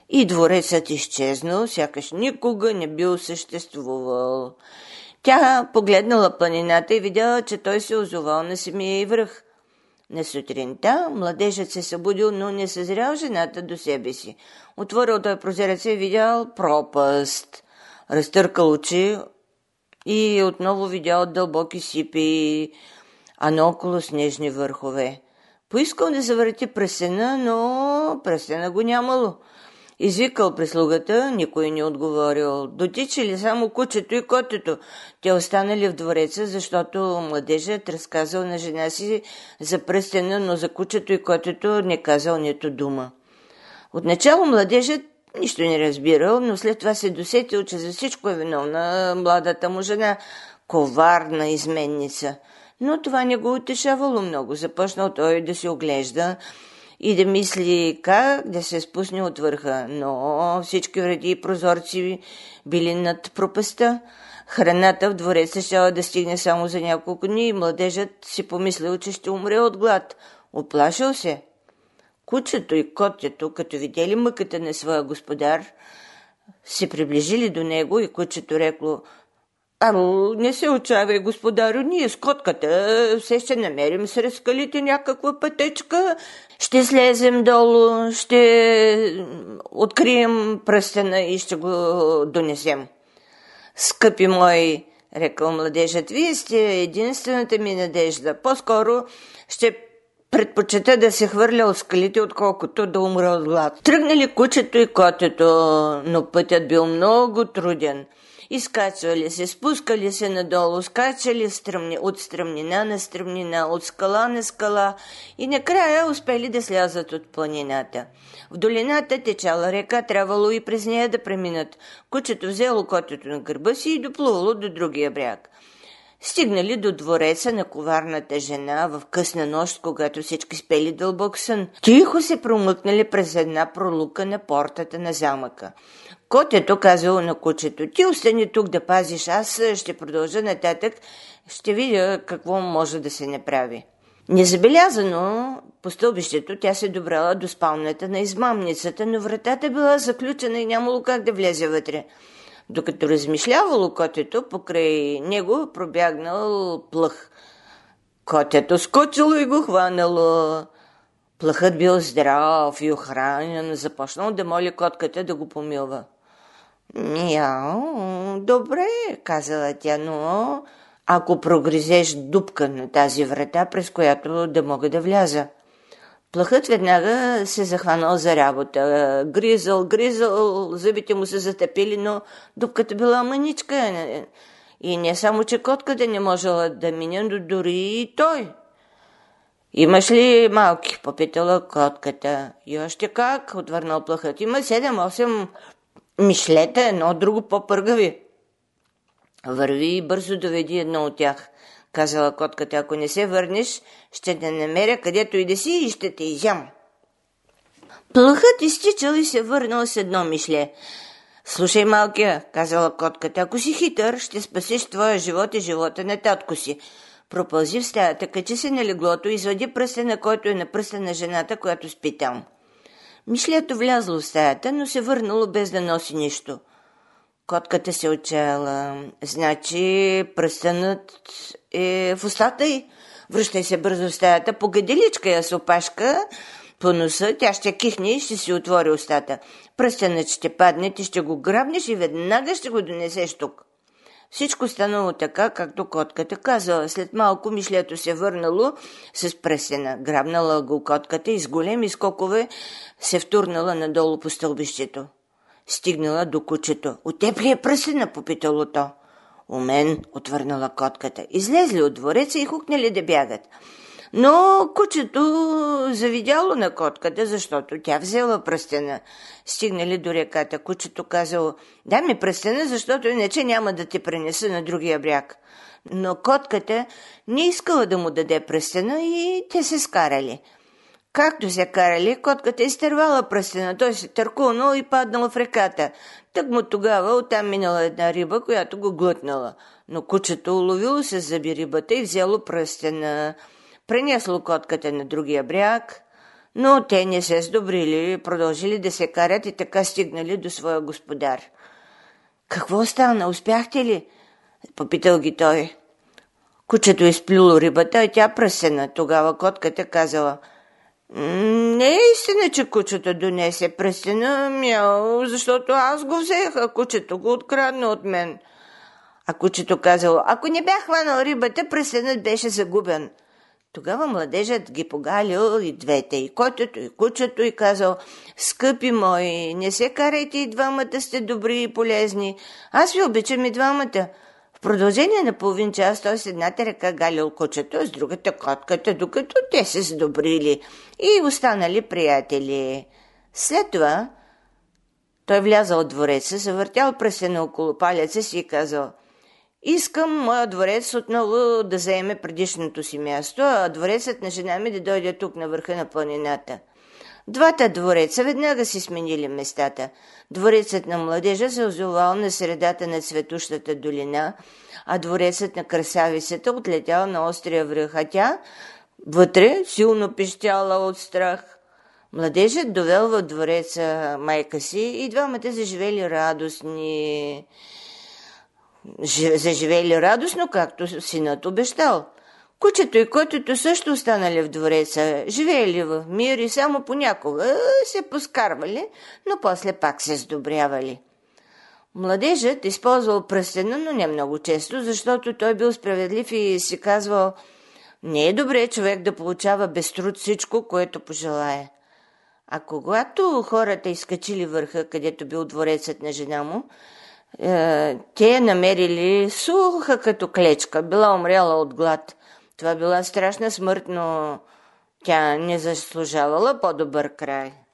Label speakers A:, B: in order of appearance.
A: И дворецът изчезнал, сякаш никога не бил съществувал. Тя погледнала планината и видяла, че той се озовал на самия й връх. На сутринта младежът се събудил, но не съзрял жената до себе си. Отворил той прозореца и видял пропаст. Разтъркал очи и отново видял дълбоки сипи, а наоколо снежни върхове. Поискал да завърти пръстена, но пръстена го нямало. Извикал прислугата, никой не отговорил. Дотичали само кучето и котето. Те останали в двореца, защото младежът разказал на жена си за пръстена, но за кучето и котето не казал нито дума. Отначало младежът нищо не разбирал, но след това се досетил, че за всичко е виновна младата му жена, коварна изменница. Но това не го утешавало много. Започнал той да се оглежда и да мисли как да се спусне от върха, но всички вреди и прозорци били над пропаста. Храната в двореца щяла да стигне само за няколко дни и младежът си помислил, че ще умре от глад. Оплашил се. Кучето и котето, като видели мъката на своя господар, се приближили до него и кучето рекло: «Ало, не се отчаивай, господарю, ние с котката все ще намерим сред скалите някаква пътечка, ще слезем долу, ще открием пръстена и ще го донесем». «Скъпи мои», рекал младежът, «вие сте единствената ми надежда. По-скоро ще предпочета да се хвърля от скалите, отколкото да умра от глад». Тръгнали кучето и котето, но пътят бил много труден. Изкачвали се, спускали се надолу, скачали от стръмнина на стръмнина, от скала на скала и накрая успели да слязат от планината. В долината течала река, трябвало и през нея да преминат. Кучето взело котето на гърба си и доплувало до другия бряг. Стигнали до двореца на коварната жена в късна нощ, когато всички спели дълбок сън. Тихо се промъкнали през една пролука на портата на замъка. Котето казало на кучето: «Ти остани тук да пазиш, аз ще продължа нататък, ще видя какво може да се направи». Незабелязано по стълбището тя се добрала до спалнята на измамницата, но вратата била заключена и нямало как да влезе вътре. Докато размишлявало котето, покрай него пробягнал плъх. Котето скочило и го хванало. Плъхът бил здрав и охранен, започнал да моли котката да го помилва. «Мяу, добре», казала тя, «но ако прогризеш дупка на тази врата, през която да мога да вляза». Плъхът веднага се захванал за работа. Гризал, зъбите му се затъпили, но дупката била мъничка. И не само, че котката не можела да мине, но дори и той. «Имаш ли малки?» попитала котката. «И още как?» отвърнал плъхът. «Има 7-8 мишлета, едно от друго по-пъргави». «Върви и бързо доведи едно от тях», казала котката. «Ако не се върнеш, ще те намеря където и да си и ще те изям». Плъхът изтичал и се върнал с едно мишле. «Слушай, малкия», казала котката, «ако си хитър, ще спасиш твоя живот и живота на татко си. Пропълзи в стаята, качи се на леглото и извади пръстена, който е на пръста на жената, която спи там». Мишлето влязло в стаята, но се върнало без да носи нищо. Котката се отчаяла. «Значи пръстенът е в устата й. Връщай се бързо в стаята, погаделичка я с опашка по носа, тя ще кихне и ще си отвори устата. Пръстенът ще падне, ти ще го грабнеш и веднага ще го донесеш тук». Всичко станало така, както котката казала. След малко мишлето се върнало с пръстена. Грабнала го котката и с големи скокове се втурнала надолу по стълбището. Стигнала до кучето. «От теб ли е пръстена?» попитало то. «У мен», отвърнала котката. Излезли от двореца и хукнали да бягат. Но кучето завидяло на котката, защото тя взела пръстена. Стигнали до реката. Кучето казало: «Дай ми пръстена, защото иначе няма да те пренеса на другия бряг». Но котката не искала да му даде пръстена и те се скарали. Както се карали, котката изтървала пръстена, той се търкунал и паднал в реката. Тъкмо тогава оттам минала една риба, която го глътнала. Но кучето уловило се зъби рибата и взело пръстена. Пренесло котката на другия бряг, Но те не се сдобрили, продължили да се карат и така стигнали до своя господар. Какво стана, успяхте ли? Попитал ги той. Кучето изплюло рибата, а тя пръсена. Тогава котката казала: не е истина, че кучето донесе пръстена, мяу, защото аз го взех, а кучето го открадна от мен. А кучето казало: ако не бях хванал рибата, пръстенът беше загубен. Тогава младежът ги погалил и двете, и котето, и кучето, и казал: скъпи мои, не се карайте, и двамата сте добри и полезни. Аз ви обичам и двамата. В продължение на половин час той с едната ръка галил кучето, а с другата котката, докато те се сдобрили и останали приятели. След това той влязал от двореца, завъртял пръстена около палеца си и казал: искам моя дворец отново да заеме предишното си място, а дворецът на жена ми да дойде тук на върха на планината. Двата двореца веднага си сменили местата. Дворецът на младежа се озовал на средата на цветущата долина, а дворецът на красавицата отлетял на острия връх, а тя вътре силно пищяла от страх. Младежът довел в двореца майка си и двамата заживели радостно, както синът обещал. Кучето и котето също останали в двореца, живеели в мир и само понякога се поскарвали, но после пак се сдобрявали. Младежът използвал пръстена, но не много често, защото той бил справедлив и си казвал: не е добре човек да получава без труд всичко, което пожелае. А когато хората изкачили върха, където бил дворецът на жена му, те я намерили суха като клечка, била умряла от глад. Това била страшна смърт, но тя не заслужавала по-добър край.